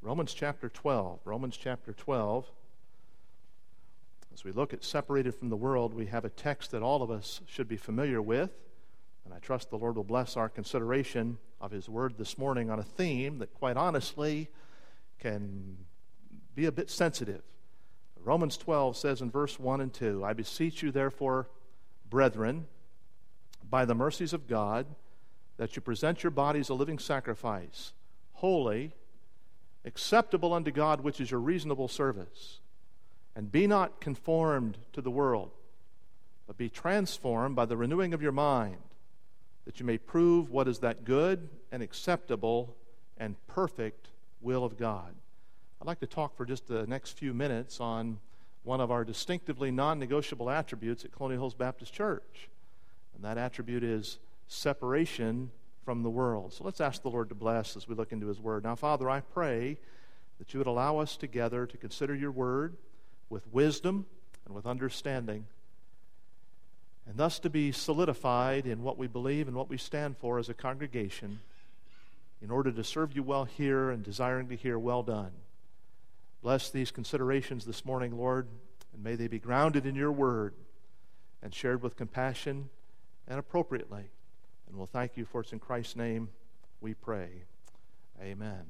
Romans chapter 12. Romans chapter 12. As we look at separated from the world, we have a text that all of us should be familiar with, and I trust the Lord will bless our consideration of His Word this morning on a theme that, quite honestly, can be a bit sensitive. Romans 12 says in verse 1 and 2, I beseech you, therefore, brethren, by the mercies of God, that you present your bodies a living sacrifice, holy, acceptable unto God, which is your reasonable service. And be not conformed to the world, but be transformed by the renewing of your mind, that you may prove what is that good and acceptable and perfect will of God. I'd like to talk for just the next few minutes on one of our distinctively non-negotiable attributes at Colonial Hills Baptist Church, and that attribute is separation from the world. So let's ask the Lord to bless as we look into His Word. Now, Father, I pray that you would allow us together to consider your Word with wisdom and with understanding, and thus to be solidified in what we believe and what we stand for as a congregation in order to serve you well here and desiring to hear well done. Bless these considerations this morning, Lord, and may they be grounded in your word and shared with compassion and appropriately. And we'll thank you for it's in Christ's name we pray. Amen.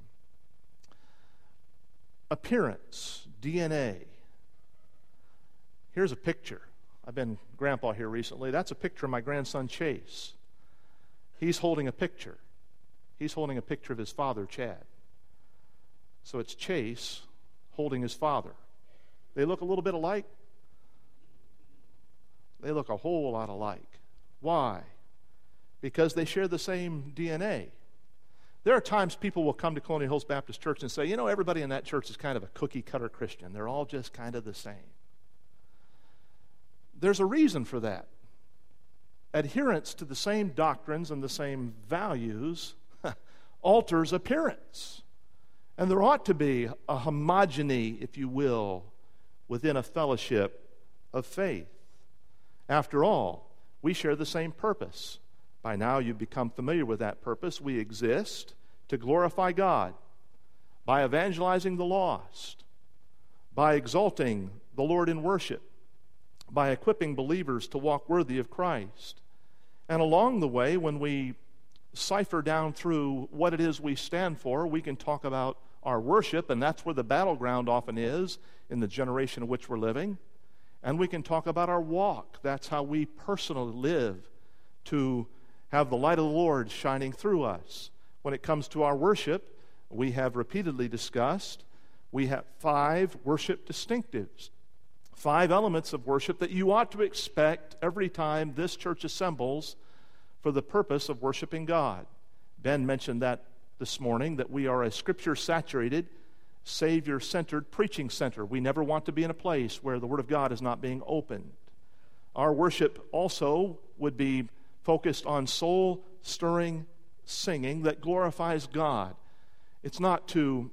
Appearance, DNA. Here's a picture. I've been grandpa here recently. That's a picture of my grandson Chase. He's holding a picture. He's holding a picture of his father, Chad. So it's Chase holding his father. They look a little bit alike. They look a whole lot alike. Why? Because they share the same DNA. There are times people will come to Colonial Hills Baptist Church and say, you know, everybody in that church is kind of a cookie-cutter Christian. They're all just kind of the same. There's a reason for that. Adherence to the same doctrines and the same values alters appearance. And there ought to be a homogeny, if you will, within a fellowship of faith. After all, we share the same purpose. By now you've become familiar with that purpose. We exist to glorify God by evangelizing the lost, by exalting the Lord in worship, by equipping believers to walk worthy of Christ. And along the way, when we cipher down through what it is we stand for, we can talk about our worship, and that's where the battleground often is in the generation in which we're living. And we can talk about our walk. That's how we personally live to have the light of the Lord shining through us. When it comes to our worship, we have repeatedly discussed, we have 5 worship distinctives. 5 elements of worship that you ought to expect every time this church assembles for the purpose of worshiping God. Ben mentioned that this morning, that we are a Scripture-saturated, Savior-centered preaching center. We never want to be in a place where the Word of God is not being opened. Our worship also would be focused on soul-stirring singing that glorifies God. It's not to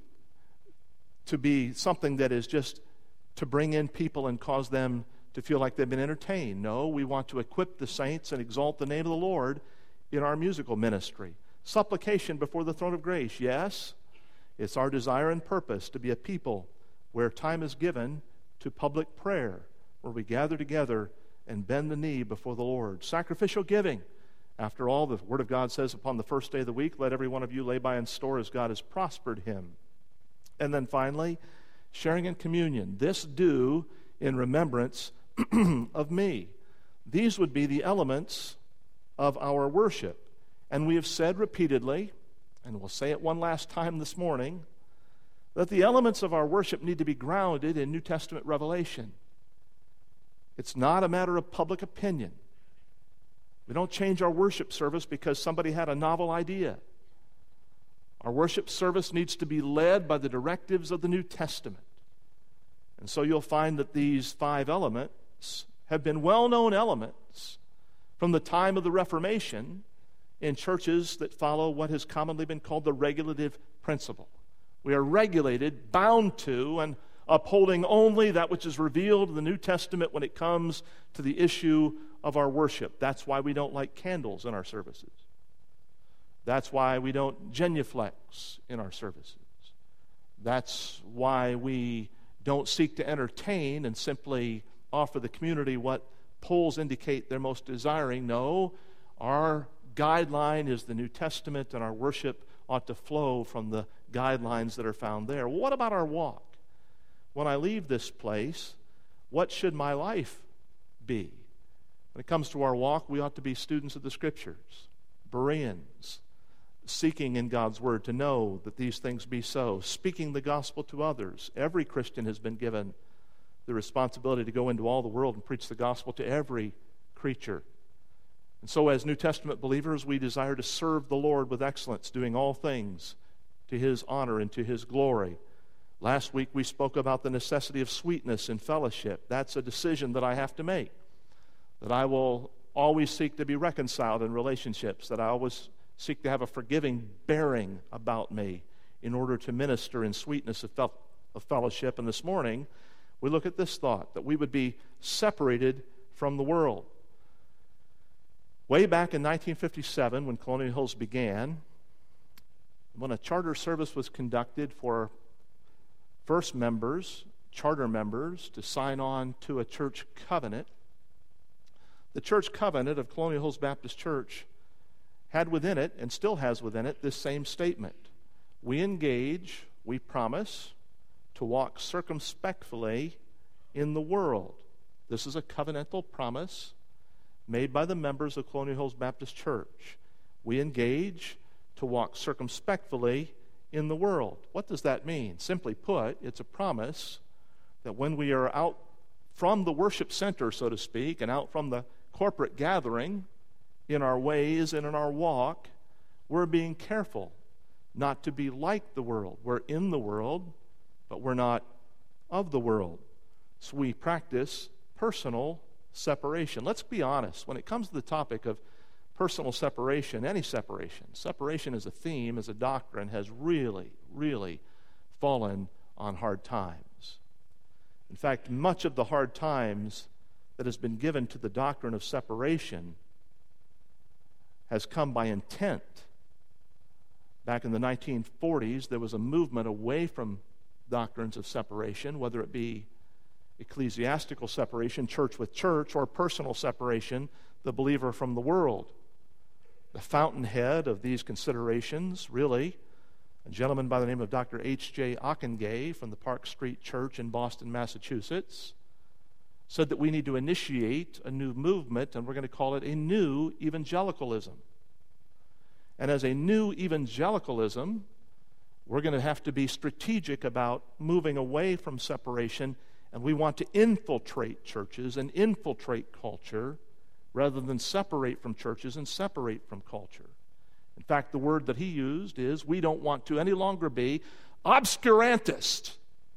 be something that is just to bring in people and cause them to feel like they've been entertained. No, we want to equip the saints and exalt the name of the Lord in our musical ministry. Supplication before the throne of grace, yes. It's our desire and purpose to be a people where time is given to public prayer, where we gather together and bend the knee before the Lord. Sacrificial giving. After all, the Word of God says, upon the first day of the week, let every one of you lay by in store as God has prospered him. And then finally, sharing in communion. This do in remembrance of me. These would be the elements of our worship. And we have said repeatedly, and we'll say it one last time this morning, that the elements of our worship need to be grounded in New Testament revelation. It's not a matter of public opinion. We don't change our worship service because somebody had a novel idea. Our worship service needs to be led by the directives of the New Testament. And so you'll find that these 5 elements have been well-known elements from the time of the Reformation in churches that follow what has commonly been called the regulative principle. We are regulated, bound to, and upholding only that which is revealed in the New Testament when it comes to the issue of our worship. That's why we don't light candles in our services. That's why we don't genuflex in our services. That's why we don't seek to entertain and simply offer the community what polls indicate they're most desiring. No, our guideline is the New Testament, and our worship ought to flow from the guidelines that are found there. Well, what about our walk? When I leave this place, what should my life be? When it comes to our walk, we ought to be students of the Scriptures, Bereans, seeking in God's Word to know that these things be so, speaking the gospel to others. Every Christian has been given the responsibility to go into all the world and preach the gospel to every creature. And so as New Testament believers, we desire to serve the Lord with excellence, doing all things to His honor and to His glory. Last week we spoke about the necessity of sweetness in fellowship. That's a decision that I have to make, that I will always seek to be reconciled in relationships, that I always seek to have a forgiving bearing about me in order to minister in sweetness of fellowship. And this morning, we look at this thought, that we would be separated from the world. Way back in 1957, when Colonial Hills began, when a charter service was conducted for first members, charter members, to sign on to a church covenant, the church covenant of Colonial Hills Baptist Church had within it, and still has within it, this same statement. We engage, we promise, to walk circumspectly in the world. This is a covenantal promise made by the members of Colonial Hills Baptist Church. We engage to walk circumspectly in the world. What does that mean? Simply put, it's a promise that when we are out from the worship center, so to speak, and out from the corporate gathering, in our ways and in our walk, we're being careful not to be like the world. We're in the world, but we're not of the world. So we practice personal separation. Let's be honest. When it comes to the topic of personal separation, any separation as a theme, as a doctrine, has really, really fallen on hard times. In fact, much of the hard times that has been given to the doctrine of separation has come by intent. Back in the 1940s, there was a movement away from doctrines of separation, whether it be ecclesiastical separation, church with church, or personal separation, the believer from the world. The fountainhead of these considerations, really, a gentleman by the name of Dr. H.J. Ockengay from the Park Street Church in Boston, Massachusetts, said that we need to initiate a new movement, and we're going to call it a new evangelicalism. And as a new evangelicalism, we're going to have to be strategic about moving away from separation, and we want to infiltrate churches and infiltrate culture rather than separate from churches and separate from culture. In fact, the word that he used is, we don't want to any longer be obscurantist.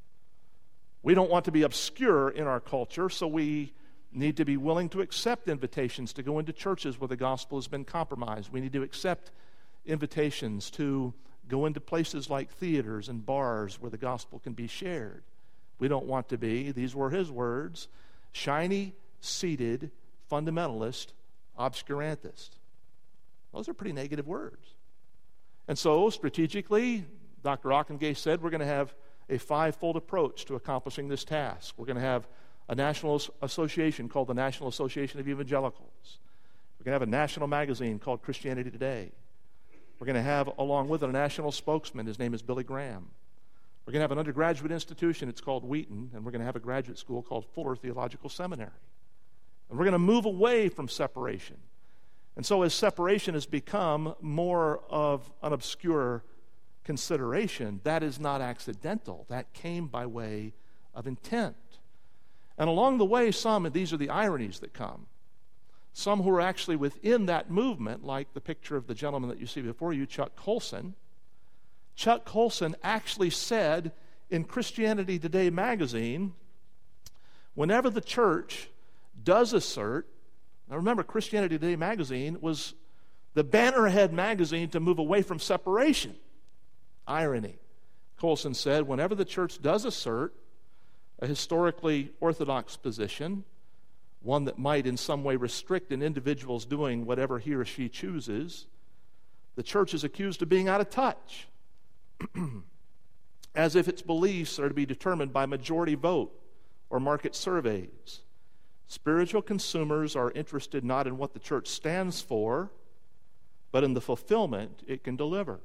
We don't want to be obscure in our culture, so we need to be willing to accept invitations to go into churches where the gospel has been compromised. We need to accept invitations to go into places like theaters and bars where the gospel can be shared. We don't want to be, these were his words, shiny-seated, fundamentalist, obscurantist. Those are pretty negative words. And so, strategically, Dr. Ockengay said we're going to have a five-fold approach to accomplishing this task. We're going to have a national association called the National Association of Evangelicals. We're going to have a national magazine called Christianity Today. We're going to have, along with it, a national spokesman. His name is Billy Graham. We're going to have an undergraduate institution. It's called Wheaton. And we're going to have a graduate school called Fuller Theological Seminary. And we're going to move away from separation. And so as separation has become more of an obscure consideration, that is not accidental. That came by way of intent. And along the way, and these are the ironies that come, some who are actually within that movement, like the picture of the gentleman that you see before you, Chuck Colson. Chuck Colson actually said in Christianity Today magazine, whenever the church does assert, now remember, Christianity Today magazine was the bannerhead magazine to move away from separation. Irony. Colson said, whenever the church does assert a historically orthodox position, one that might in some way restrict an individual's doing whatever he or she chooses, the church is accused of being out of touch. as if its beliefs are to be determined by majority vote or market surveys. Spiritual consumers are interested not in what the church stands for, but in the fulfillment it can deliver.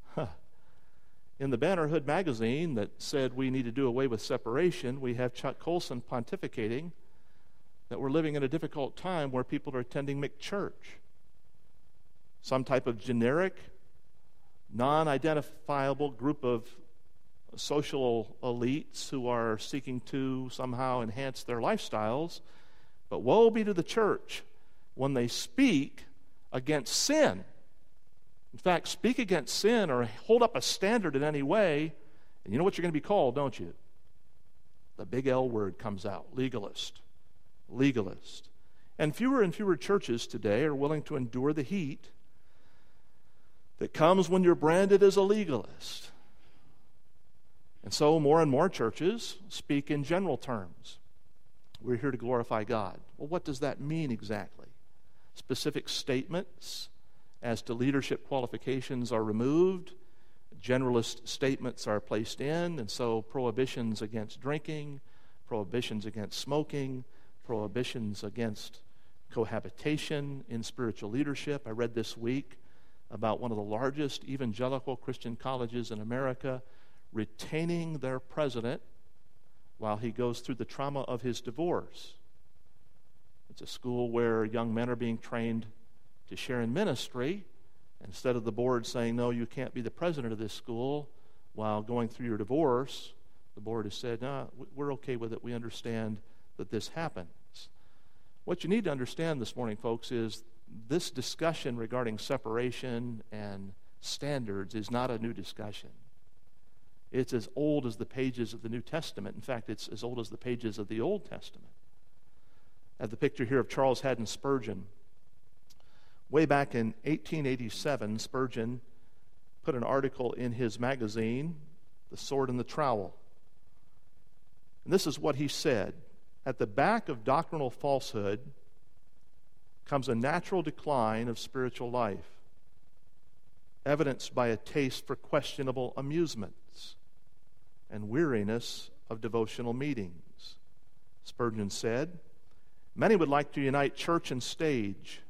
In the Bannerhood magazine that said we need to do away with separation, we have Chuck Colson pontificating that we're living in a difficult time where people are attending McChurch, some type of generic, non-identifiable group of social elites who are seeking to somehow enhance their lifestyles. But woe be to the church when they speak against sin. In fact, speak against sin or hold up a standard in any way, and you know what you're going to be called, don't you? The big L word comes out, legalist. Legalist. And fewer churches today are willing to endure the heat that comes when you're branded as a legalist. And so more and more churches speak in general terms. We're here to glorify God. Well, what does that mean exactly? Specific statements as to leadership qualifications are removed. Generalist statements are placed in, and so prohibitions against drinking, prohibitions against smoking, prohibitions against cohabitation in spiritual leadership. I read this week about one of the largest evangelical Christian colleges in America retaining their president while he goes through the trauma of his divorce. It's a school where young men are being trained to share in ministry. Instead of the board saying, no, you can't be the president of this school while going through your divorce, the board has said, no, we're okay with it. We understand that this happens. What you need to understand this morning, folks, is this discussion regarding separation and standards is not a new discussion. It's as old as the pages of the New Testament. In fact, it's as old as the pages of the Old Testament. I have the picture here of Charles Haddon Spurgeon. Way back in 1887, Spurgeon put an article in his magazine, The Sword and the Trowel. And this is what he said. At the back of doctrinal falsehood comes a natural decline of spiritual life, evidenced by a taste for questionable amusements and weariness of devotional meetings. Spurgeon said, many would like to unite church and stage,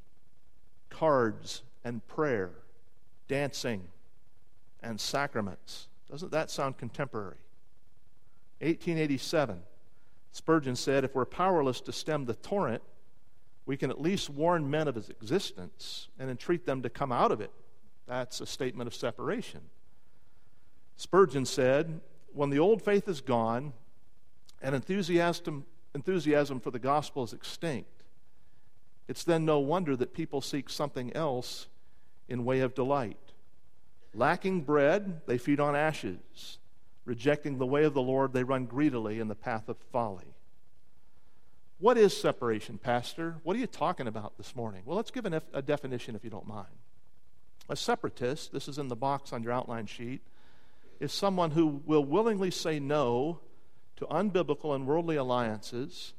cards and prayer, dancing and sacraments. Doesn't that sound contemporary? 1887, Spurgeon said, if we're powerless to stem the torrent, we can at least warn men of its existence and entreat them to come out of it. That's a statement of separation. Spurgeon said, when the old faith is gone and enthusiasm for the gospel is extinct, it's then no wonder that people seek something else in way of delight. Lacking bread, they feed on ashes. Rejecting the way of the Lord, they run greedily in the path of folly. What is separation, Pastor? What are you talking about this morning? Well, let's give a definition if you don't mind. A separatist, this is in the box on your outline sheet, is someone who will willingly say no to unbiblical and worldly alliances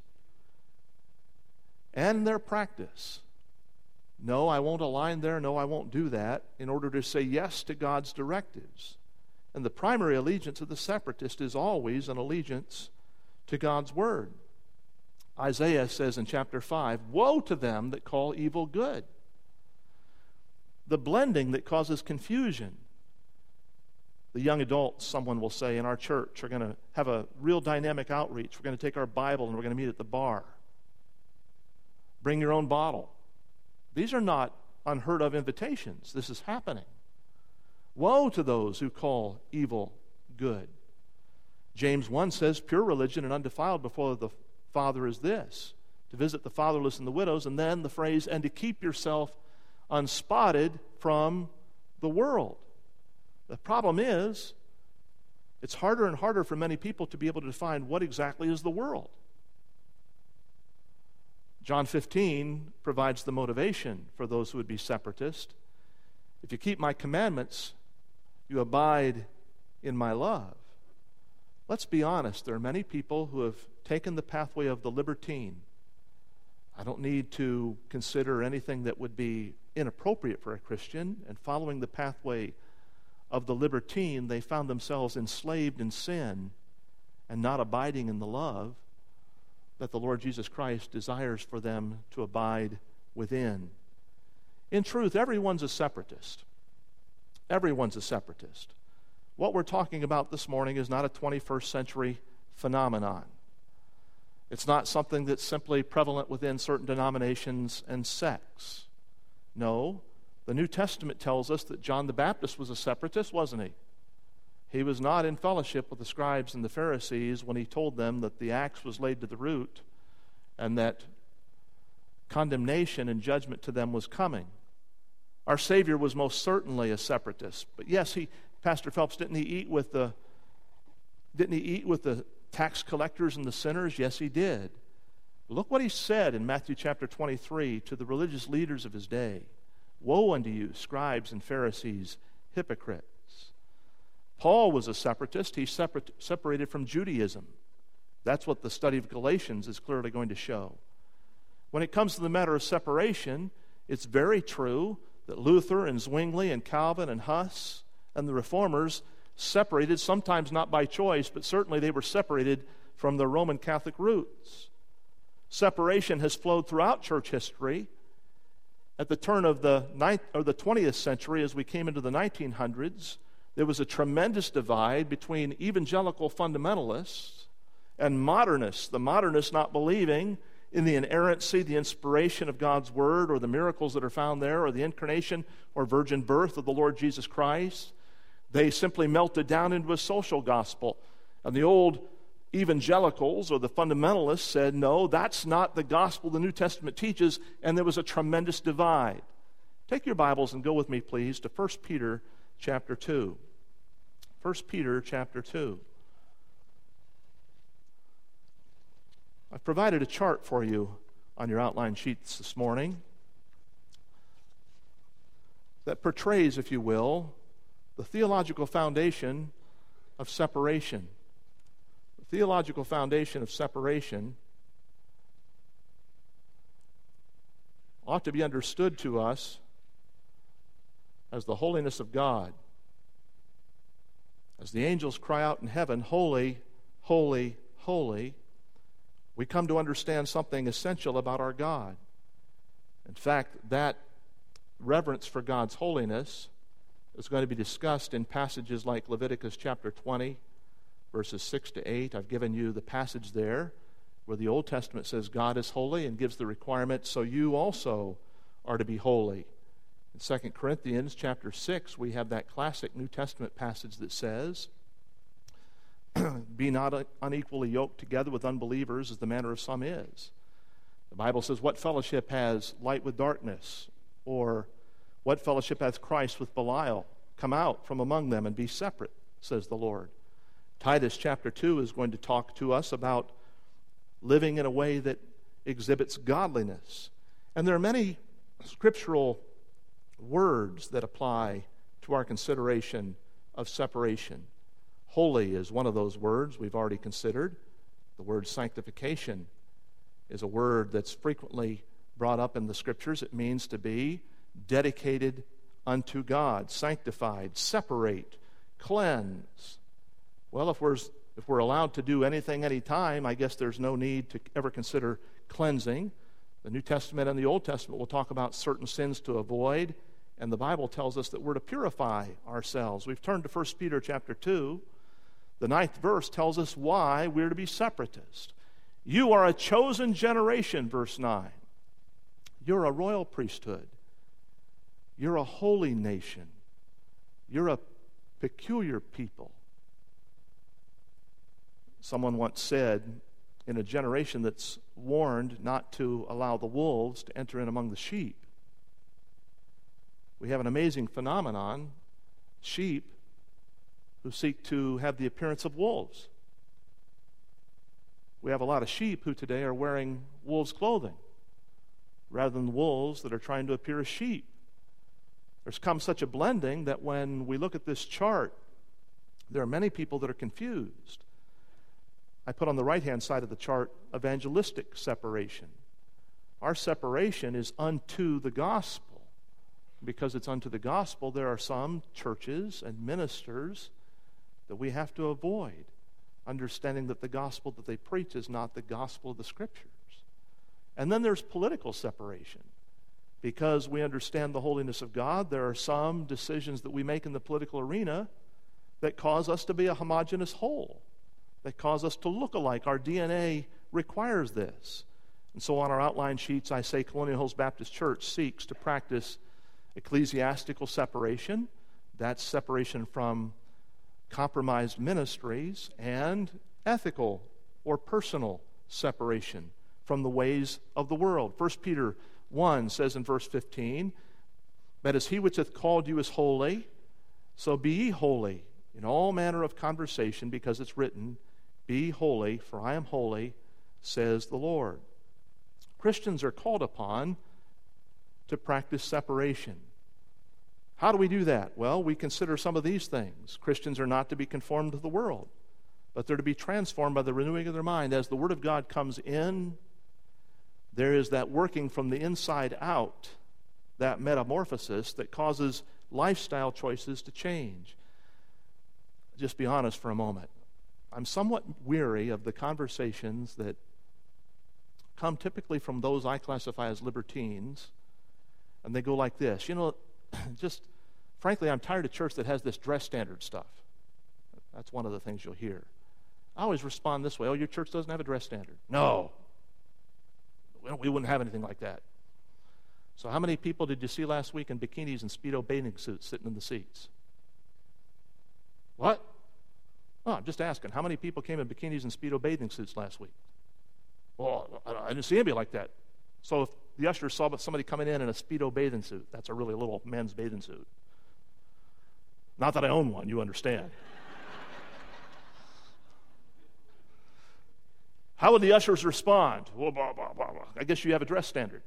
and their practice. No, I won't align there. No, I won't do that, in order to say yes to God's directives. And the primary allegiance of the separatist is always an allegiance to God's word. Isaiah says in chapter 5, woe to them that call evil good. The blending that causes confusion. The young adults, someone will say, in our church are going to have a real dynamic outreach. We're going to take our Bible and we're going to meet at the bar. Bring your own bottle. These are not unheard of invitations. This is happening. Woe to those who call evil good. James 1 says, pure religion and undefiled before the Father is this, to visit the fatherless and the widows, and then the phrase, and to keep yourself unspotted from the world. The problem is, it's harder and harder for many people to be able to define what exactly is the world. John 15 provides the motivation for those who would be separatist. If you keep my commandments, you abide in my love. Let's be honest, there are many people who have taken the pathway of the libertine. I don't need to consider anything that would be inappropriate for a Christian, and following the pathway of the libertine, they found themselves enslaved in sin and not abiding in the love that the Lord Jesus Christ desires for them to abide within. In truth, everyone's a separatist. Everyone's a separatist. What we're talking about this morning is not a 21st century phenomenon. It's not something that's simply prevalent within certain denominations and sects. No, the New Testament tells us that John the Baptist was a separatist, wasn't he? He was not in fellowship with the scribes and the Pharisees when he told them that the axe was laid to the root and that condemnation and judgment to them was coming. Our Savior was most certainly a separatist. But yes, Pastor Phelps, didn't he eat with the tax collectors and the sinners? Yes, he did. Look what he said in Matthew chapter 23 to the religious leaders of his day. Woe unto you, scribes and Pharisees, hypocrites. Paul was a separatist. He separated from Judaism. That's what the study of Galatians is clearly going to show. When it comes to the matter of separation, it's very true that Luther and Zwingli and Calvin and Huss and the Reformers separated, sometimes not by choice, but certainly they were separated from the Roman Catholic roots. Separation has flowed throughout church history. At the turn of the 20th century, as we came into the 1900s, there was a tremendous divide between evangelical fundamentalists and modernists. The modernists not believing in the inerrancy, the inspiration of God's Word, or the miracles that are found there, or the incarnation or virgin birth of the Lord Jesus Christ. They simply melted down into a social gospel. And the old evangelicals or the fundamentalists said, no, that's not the gospel the New Testament teaches, and there was a tremendous divide. Take your Bibles and go with me, please, to 1 Peter chapter 2. 1 Peter chapter 2. I've provided a chart for you on your outline sheets this morning that portrays, if you will, the theological foundation of separation. The theological foundation of separation ought to be understood to us as the holiness of God. As the angels cry out in heaven, holy, holy, holy, we come to understand something essential about our God. In fact, that reverence for God's holiness is going to be discussed in passages like Leviticus chapter 20, verses 6 to 8. I've given you the passage there where the Old Testament says God is holy and gives the requirement, so you also are to be holy. In 2 Corinthians chapter 6, we have that classic New Testament passage that says, be not unequally yoked together with unbelievers as the manner of some is. The Bible says, what fellowship has light with darkness? Or what fellowship hath Christ with Belial? Come out from among them and be separate, says the Lord. Titus chapter 2 is going to talk to us about living in a way that exhibits godliness. And there are many scriptural words that apply to our consideration of separation. Holy is one of those words we've already considered. The word sanctification is a word that's frequently brought up in the Scriptures. It means to be dedicated unto God, sanctified, separate, cleanse. Well, if we're allowed to do anything anytime, I guess there's no need to ever consider cleansing. The New Testament and the Old Testament will talk about certain sins to avoid, and the Bible tells us that we're to purify ourselves. We've turned to 1 Peter chapter 2. The 9th verse tells us why we're to be separatists. You are a chosen generation, verse 9. You're a royal priesthood. You're a holy nation. You're a peculiar people. Someone once said, in a generation that's warned not to allow the wolves to enter in among the sheep, we have an amazing phenomenon, sheep who seek to have the appearance of wolves. We have a lot of sheep who today are wearing wolves' clothing rather than wolves that are trying to appear as sheep. There's come such a blending that when we look at this chart, there are many people that are confused. I put on the right-hand side of the chart evangelistic separation. Our separation is unto the gospel. because it's unto the gospel, there are some churches and ministers that we have to avoid, understanding that the gospel that they preach is not the gospel of the Scriptures. And then there's political separation. Because we understand the holiness of God, there are some decisions that we make in the political arena that cause us to be a homogeneous whole, that cause us to look alike. Our DNA requires this. And so on our outline sheets, I say Colonial Hills Baptist Church seeks to practice ecclesiastical separation. That's separation from compromised ministries, and ethical or personal separation from the ways of the world. 1 Peter 1 says in verse 15, "But as he which hath called you is holy, so be ye holy in all manner of conversation, because it's written, Be holy, for I am holy, says the Lord." Christians are called upon to practice separation. How do we do that? Well, we consider some of these things. Christians are not to be conformed to the world, but they're to be transformed by the renewing of their mind. As the Word of God comes in, there is that working from the inside out, that metamorphosis that causes lifestyle choices to change. Just be honest for a moment. I'm somewhat weary of the conversations that come typically from those I classify as libertines, and they go like this. Just frankly, I'm tired of church that has this dress standard stuff. That's one of the things you'll hear. I always respond this way: "Oh, your church doesn't have a dress standard." No. We wouldn't have anything like that. So how many people did you see last week in bikinis and Speedo bathing suits sitting in the seats? What? Oh, I'm just asking. How many people came in bikinis and Speedo bathing suits last week? Well, I didn't see anybody like that. So if the ushers saw somebody coming in a Speedo bathing suit, that's a really little men's bathing suit. Not that I own one, you understand. How would the ushers respond? Well, blah, blah, blah, blah. I guess you have a dress standard.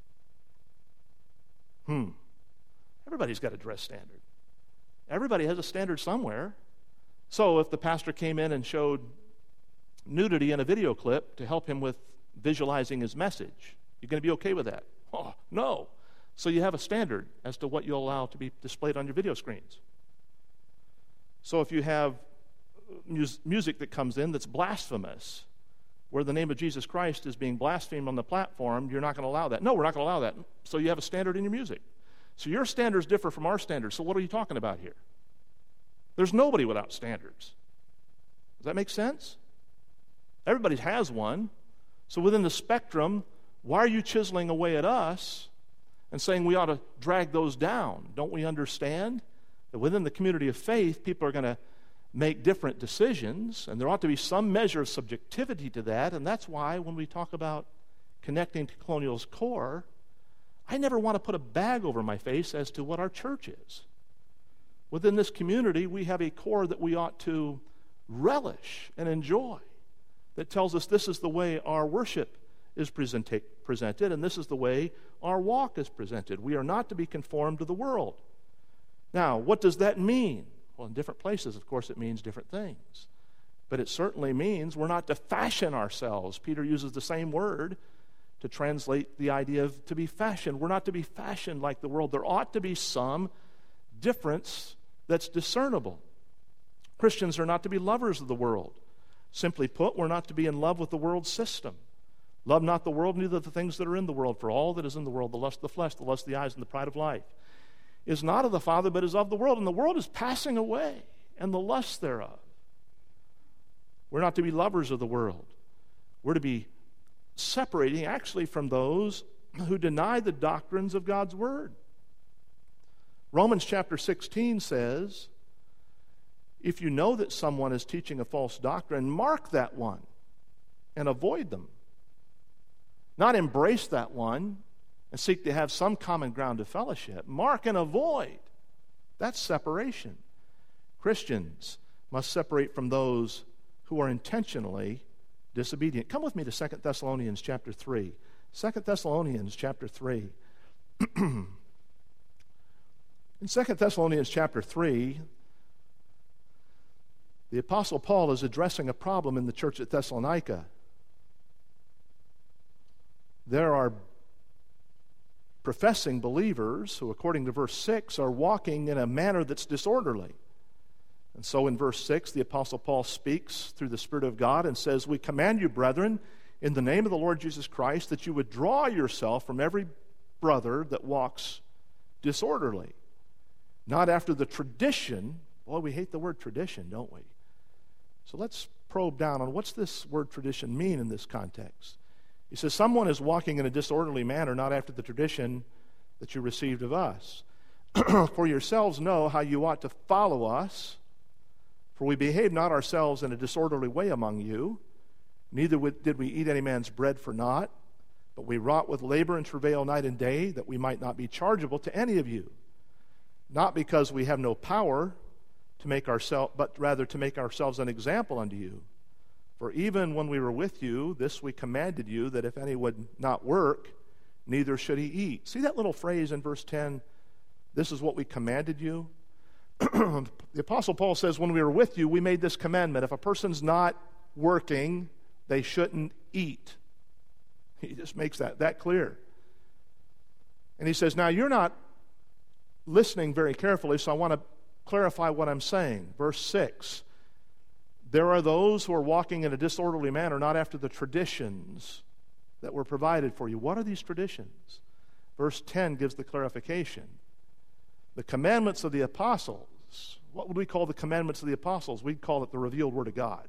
Everybody's got a dress standard. Everybody has a standard somewhere. So if the pastor came in and showed nudity in a video clip to help him with visualizing his message, you're going to be okay with that? Oh, no. So you have a standard as to what you'll allow to be displayed on your video screens. So if you have music that comes in that's blasphemous, where the name of Jesus Christ is being blasphemed on the platform, you're not going to allow that. No, we're not going to allow that. So you have a standard in your music. So your standards differ from our standards. So what are you talking about here? There's nobody without standards. Does that make sense? Everybody has one. So within the spectrum, why are you chiseling away at us and saying we ought to drag those down? Don't we understand that within the community of faith, people are going to make different decisions, and there ought to be some measure of subjectivity to that, and that's why when we talk about connecting to Colonial's core, I never want to put a bag over my face as to what our church is. Within this community, we have a core that we ought to relish and enjoy, that tells us this is the way our worship is presented, and this is the way our walk is presented. We are not to be conformed to the world. Now, what does that mean? Well, in different places, of course, it means different things. But it certainly means we're not to fashion ourselves. Peter uses the same word to translate the idea of to be fashioned. We're not to be fashioned like the world. There ought to be some difference that's discernible. Christians are not to be lovers of the world. Simply put, we're not to be in love with the world system. Love not the world, neither the things that are in the world. For all that is in the world, the lust of the flesh, the lust of the eyes, and the pride of life, is not of the Father, but is of the world. And the world is passing away, and the lust thereof. We're not to be lovers of the world. We're to be separating actually from those who deny the doctrines of God's Word. Romans chapter 16 says, if you know that someone is teaching a false doctrine, mark that one and avoid them. Not embrace that one and seek to have some common ground of fellowship. Mark and avoid. That's separation. Christians must separate from those who are intentionally disobedient. Come with me to 2 Thessalonians chapter 3. 2 Thessalonians chapter 3. In 2 Thessalonians chapter 3, the Apostle Paul is addressing a problem in the church at Thessalonica. There are professing believers who, according to verse 6, are walking in a manner that's disorderly. And so in verse 6, the Apostle Paul speaks through the Spirit of God and says, "We command you, brethren, in the name of the Lord Jesus Christ, that you would draw yourself from every brother that walks disorderly, not after the tradition." Boy, we hate the word tradition, don't we? So let's probe down on what's this word tradition mean in this context. He says, someone is walking in a disorderly manner, not after the tradition that you received of us. For yourselves know how you ought to follow us, for we behave not ourselves in a disorderly way among you, neither did we eat any man's bread for naught, but we wrought with labor and travail night and day, that we might not be chargeable to any of you, not because we have no power to make ourselves, but rather to make ourselves an example unto you. For even when we were with you, this we commanded you, that if any would not work, neither should he eat. See that little phrase in verse 10? This is what we commanded you. The Apostle Paul says, when we were with you, we made this commandment. If a person's not working, they shouldn't eat. He just makes that clear. And he says, now you're not listening very carefully, so I want to clarify what I'm saying. Verse 6, there are those who are walking in a disorderly manner, not after the traditions that were provided for you. What are these traditions? Verse 10 gives the clarification. The commandments of the apostles. What would we call the commandments of the apostles? We'd call it the revealed Word of God.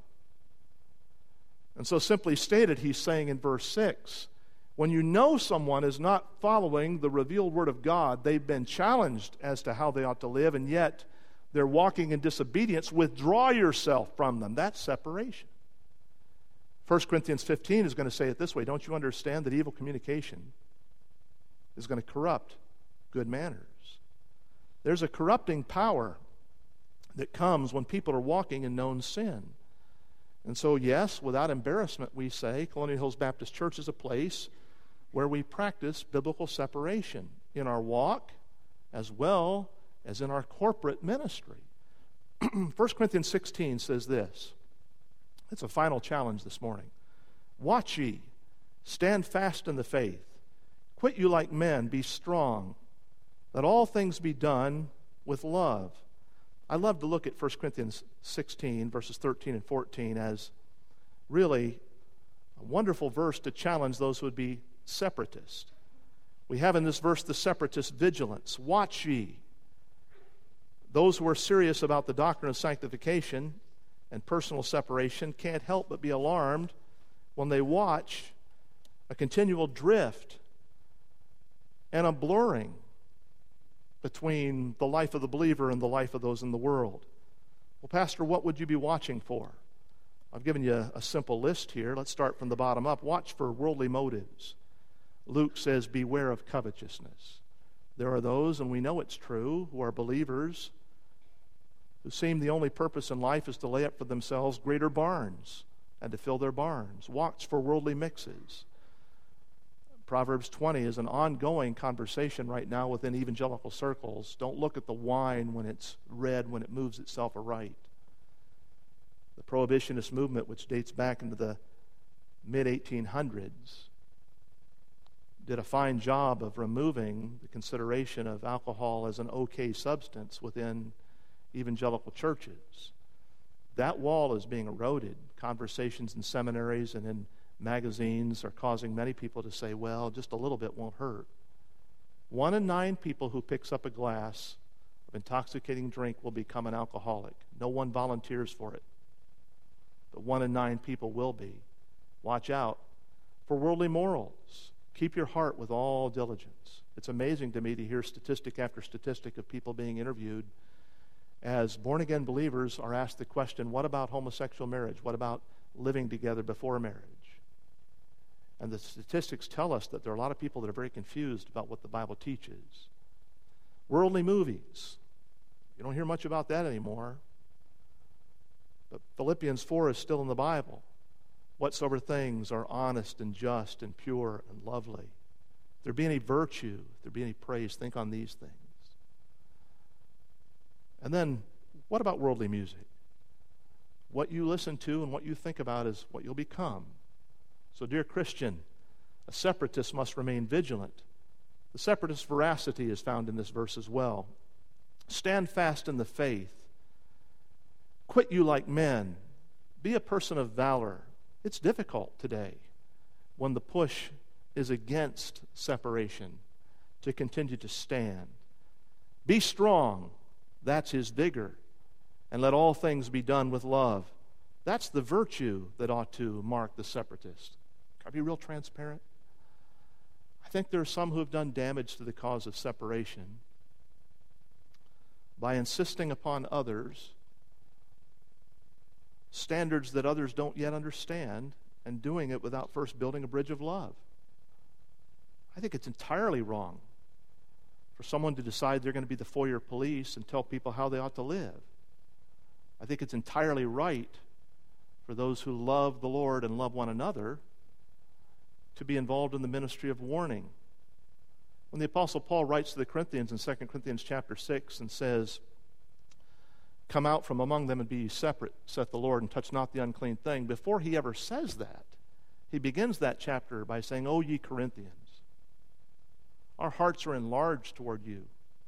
And so simply stated, he's saying in verse 6, when you know someone is not following the revealed Word of God, they've been challenged as to how they ought to live, and yet they're walking in disobedience, withdraw yourself from them. That's separation. 1 Corinthians 15 is going to say it this way, don't you understand that evil communication is going to corrupt good manners? There's a corrupting power that comes when people are walking in known sin. And so, yes, without embarrassment, we say Colonial Hills Baptist Church is a place where we practice biblical separation in our walk as well as in our corporate ministry. 1 Corinthians 16 says this. It's a final challenge this morning. Watch ye, stand fast in the faith, quit you like men, be strong, let all things be done with love. I love to look at 1 Corinthians 16, verses 13 and 14 as really a wonderful verse to challenge those who would be separatists. We have in this verse the separatist vigilance. Watch ye. Those who are serious about the doctrine of sanctification and personal separation can't help but be alarmed when they watch a continual drift and a blurring between the life of the believer and the life of those in the world. Well, Pastor, what would you be watching for? I've given you a simple list here. Let's start from the bottom up. Watch for worldly motives. Luke says, beware of covetousness. There are those, and we know it's true, who are believers who seem the only purpose in life is to lay up for themselves greater barns and to fill their barns. Watch for worldly mixes. Proverbs 20 is an ongoing conversation right now within evangelical circles. Don't look at the wine when it's red, when it moves itself aright. The prohibitionist movement, which dates back into the mid-1800s, did a fine job of removing the consideration of alcohol as an okay substance within evangelical churches. That wall is being eroded. Conversations in seminaries and in magazines are causing many people to say, well, just a little bit won't hurt. 1 in 9 people who picks up a glass of intoxicating drink will become an alcoholic. No one volunteers for it. But 1 in 9 people will be. Watch out for worldly morals. Keep your heart with all diligence. It's amazing to me to hear statistic after statistic of people being interviewed as born-again believers are asked the question, what about homosexual marriage? What about living together before marriage? And the statistics tell us that there are a lot of people that are very confused about what the Bible teaches. Worldly movies. You don't hear much about that anymore. But Philippians 4 is still in the Bible. Whatsoever things are honest and just and pure and lovely. If there be any virtue, if there be any praise, think on these things. And then, what about worldly music? What you listen to and what you think about is what you'll become. So, dear Christian, a separatist must remain vigilant The separatist veracity is found in this verse as well. Stand fast in the faith. Quit you like men. Be a person of valor. It's difficult today when the push is against separation to continue to stand. Be strong. That's his vigor. And let all things be done with love. That's the virtue that ought to mark the separatist. Can I be real transparent? I think there are some who have done damage to the cause of separation by insisting upon others standards that others don't yet understand and doing it without first building a bridge of love. I think it's entirely wrong for someone to decide they're going to be the foyer police and tell people how they ought to live. I think it's entirely right for those who love the Lord and love one another to be involved in the ministry of warning. When the Apostle Paul writes to the Corinthians in 2 Corinthians chapter 6 and says, "Come out from among them and be ye separate, saith the Lord, and touch not the unclean thing," before he ever says that, he begins that chapter by saying, "O ye Corinthians, our hearts are enlarged toward you.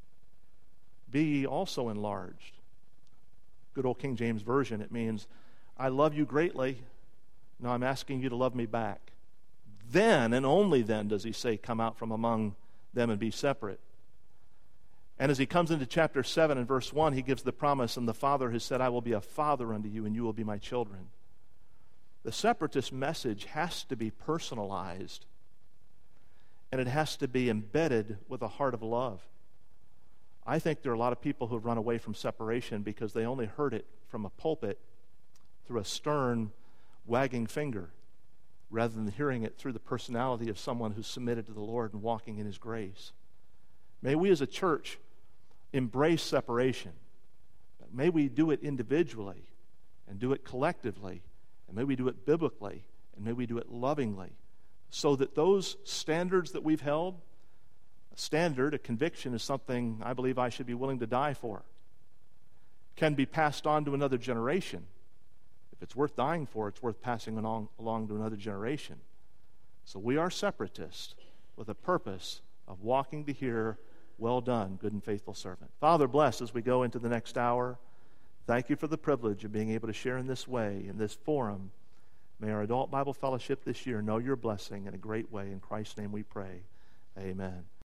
Be ye also enlarged." Good old King James Version, it means, I love you greatly. Now I'm asking you to love me back. Then, and only then, does he say, come out from among them and be separate. And as he comes into chapter 7 and verse 1, he gives the promise, and the Father has said, I will be a father unto you, and you will be my children. The separatist message has to be personalized, and it has to be embedded with a heart of love. I think there are a lot of people who have run away from separation because they only heard it from a pulpit through a stern, wagging finger, rather than hearing it through the personality of someone who's submitted to the Lord and walking in his grace. May we as a church embrace separation. May we do it individually and do it collectively, and may we do it biblically, and may we do it lovingly, so that those standards that we've held, a standard, a conviction, is something I believe I should be willing to die for, can be passed on to another generation. If it's worth dying for, it's worth passing along to another generation. So we are separatists with a purpose of walking to hear, well done, good and faithful servant. Father, bless as we go into the next hour. Thank you for the privilege of being able to share in this way, in this forum. May our adult Bible fellowship this year know your blessing in a great way. In Christ's name we pray. Amen.